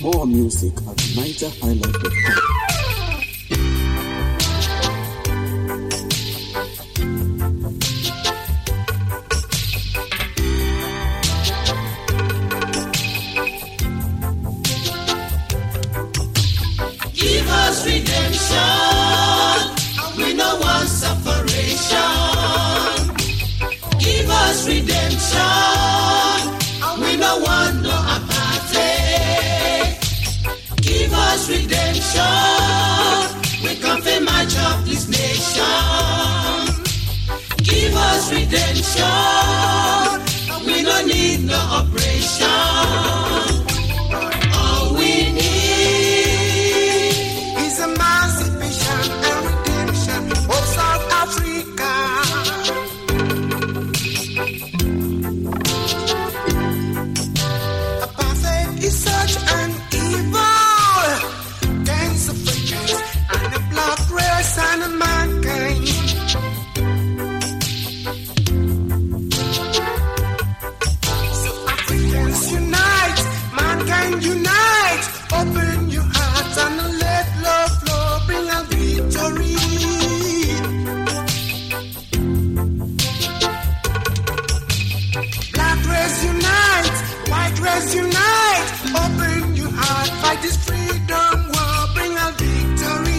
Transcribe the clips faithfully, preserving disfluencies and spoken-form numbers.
More music at niger highlife dot com. Give us redemption, we no want separation. Give us redemption, we no want no apartheid. Give us redemption, we come to march up this nation. Give us redemption, we don't need no operation. All we need is emancipation and redemption of South Africa. Apartheid is such an evil against Africans and the black race and mankind. So Africans unite, mankind unite, open your hearts and let love flow, bring a victory. Black race unite, white race unite, open your heart, fight this freedom war, bring a victory.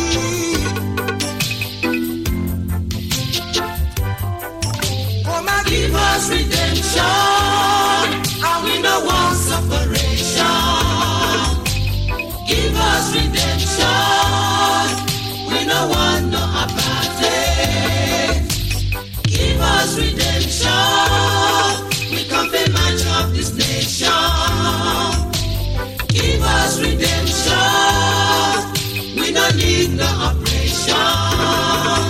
Oh my Give us redemption, and we no want separation. Give us redemption, we no want no apartheid. Give us redemption, we come to march up this nation. Give us redemption, we no need no operation.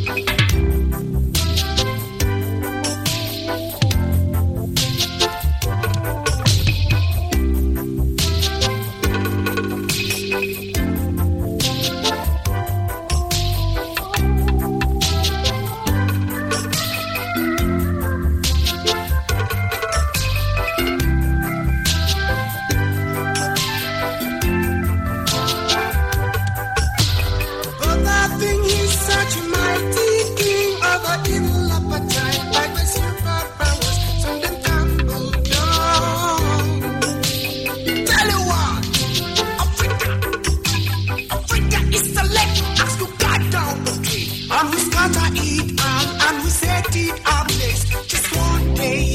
But nothing is such a mighty king of the evil appetite, like the superpowers, so them tumble down. Tell you what, Africa, Africa is the lake, ask to cut down the tree, and we scatter it all, and we set it ablaze, just one day.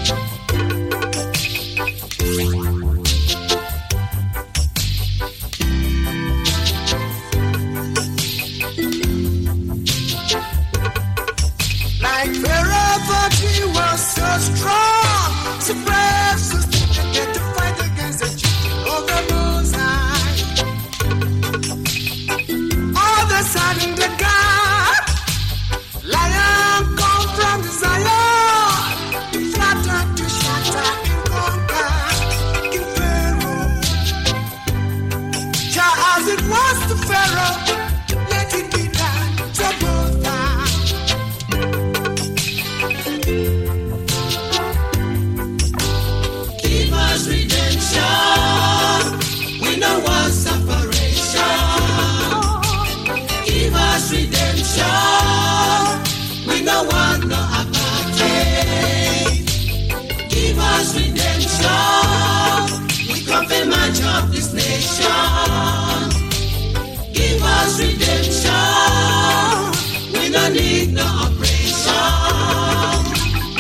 Like Pharaoh, but he was so strong, so brave, so stupid to fight against the children of the Most High. All of a sudden, the God, lion come from Zion, flatter to shatter and conquer King Pharaoh. Just as it was to Pharaoh, let it be done to both sides. Give us redemption, we no want separation. Give us redemption, we no want no apartheid. Give us redemption, we come to march up this nation. Give us redemption, we no need no operation.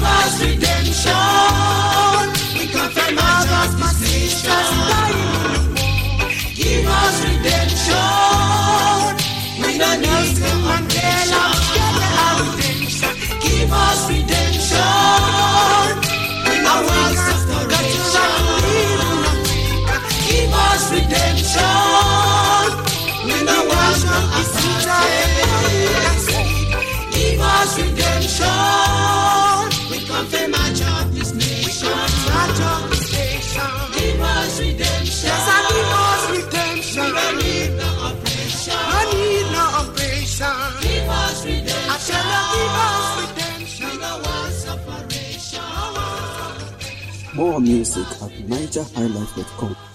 us redemption. We come from out of this nation. Give us redemption. We don't need no Mandela. Give us redemption. We don't want separation. Give us redemption. We don't want no apartheid. Give us redemption. We come from much of this nation. Much of this nation. Give us redemption. Yes, I give us redemption. We don't need no oppression. No need no oppression. Give us redemption. I tell you, give us redemption. We don't want separation. More music at niger high life dot com.